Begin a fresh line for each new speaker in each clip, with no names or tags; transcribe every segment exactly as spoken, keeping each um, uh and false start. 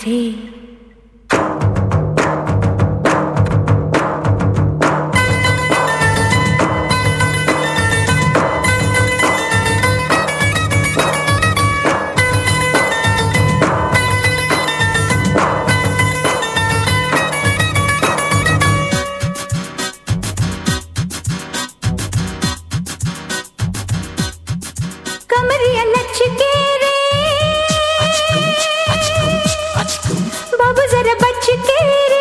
रे। कमरिया लचके रे बाबू जरा बच के रे,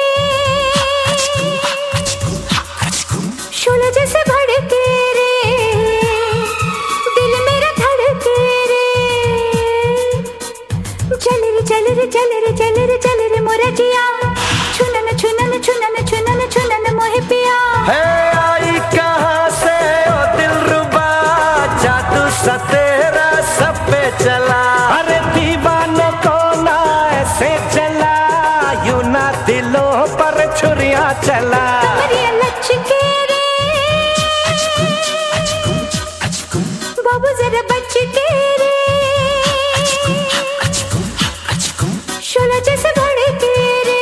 शोला जैसे भड़के रे, दिल मेरा धड़के रे। चल रे चल रे चल रे चल रे चल रे मोरा जिया, छुनन छुनन छुनन छुनन छुनन मोहे पिया।
है आई कहाँ से ओ दिलरुबा, जादू सा तेरा सब पे चला। अरे दीवानों को ना ऐसे चला, यूं ना दिलों पर छुरियां चला।
कमरिया लचके रे बाबू जरा बच के रे, शोला जैसे भड़के रे,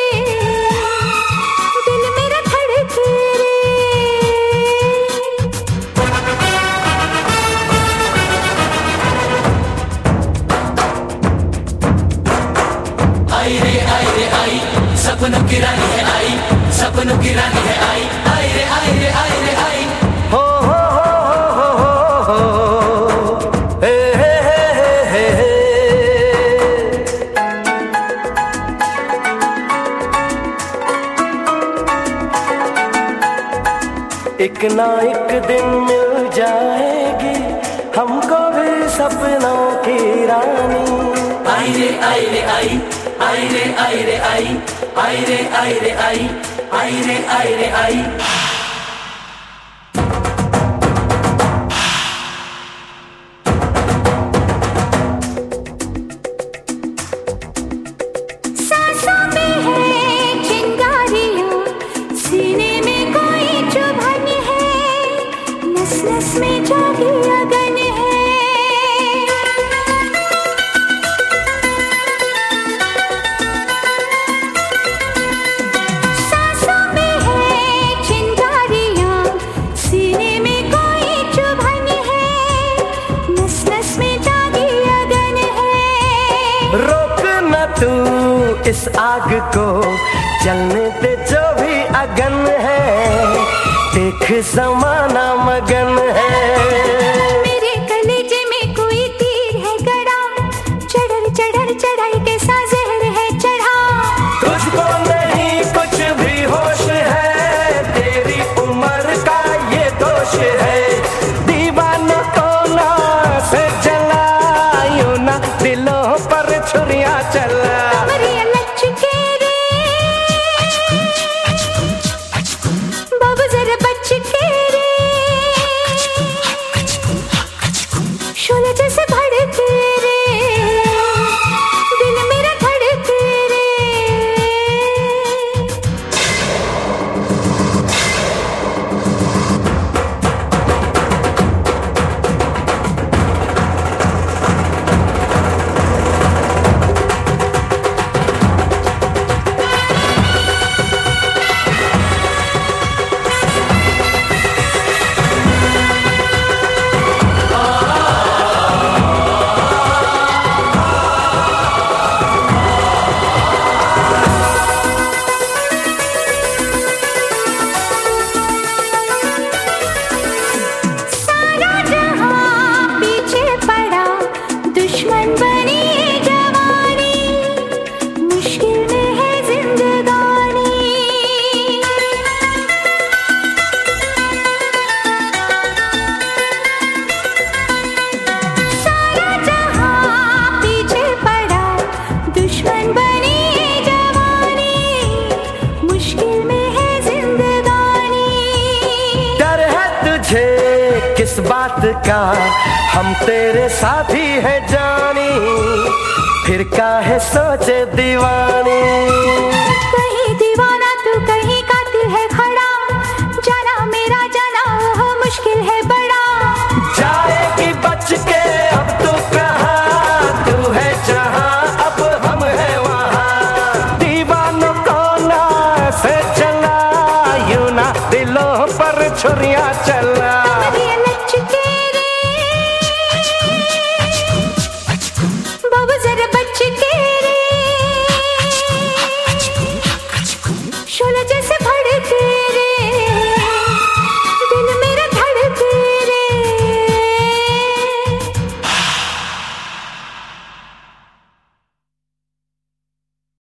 दिल मेरा धड़के रे।
आई रे आई रे आई, सपनों की रानी है आई, सपनों की रानी है आई। आई रे आई रे आई रे आई,
हो हो हो हो हो हो, हे हे हे हे हे। एक ना एक दिन मिल जाएगी हमको भी सपनों की रानी।
आई रे आई रे आई, आई रे आई रे आई, आई रे आई रे आई, आई रे आई रे आई।
सांसों में है चिंगारियां, सीने में कोई चुभन है, नस नस में जागी अगन है। सांसों में है चिंगारियां, सीने में कोई चुभन है, नस नस में जागी अगन है।
रोक न तू इस आग को, जलने दे जो भी अगन है, देख जमाना मगन है।
मेरे कलेजे में कोई तीर है गड़ा, चढ़र चढ़र चढ़ाई के सा जहर है चढ़ा।
तुझको नहीं कुछ भी होश है, तेरी उम्र का ये दोष है। दीवानों को ना से जला, यूं ना दिलों पर छुरियां चला।
कमरिया लचके रे बाबू जरा बच के रे, शोला जैसे भड़के रे, दिल मेरा धड़के रे। सारा जहां पीछे पड़ा, दुश्मन बनी है जवानी, मुश्किल में है जिंदगानी। सारा जहां पीछे पड़ा, दुश्मन बनी है जवानी, मुश्किल में है जिंदगानी।
डर है तुझे किस बात का, हम तेरे साथी है जानी, फिर काहे सोचे दीवानी।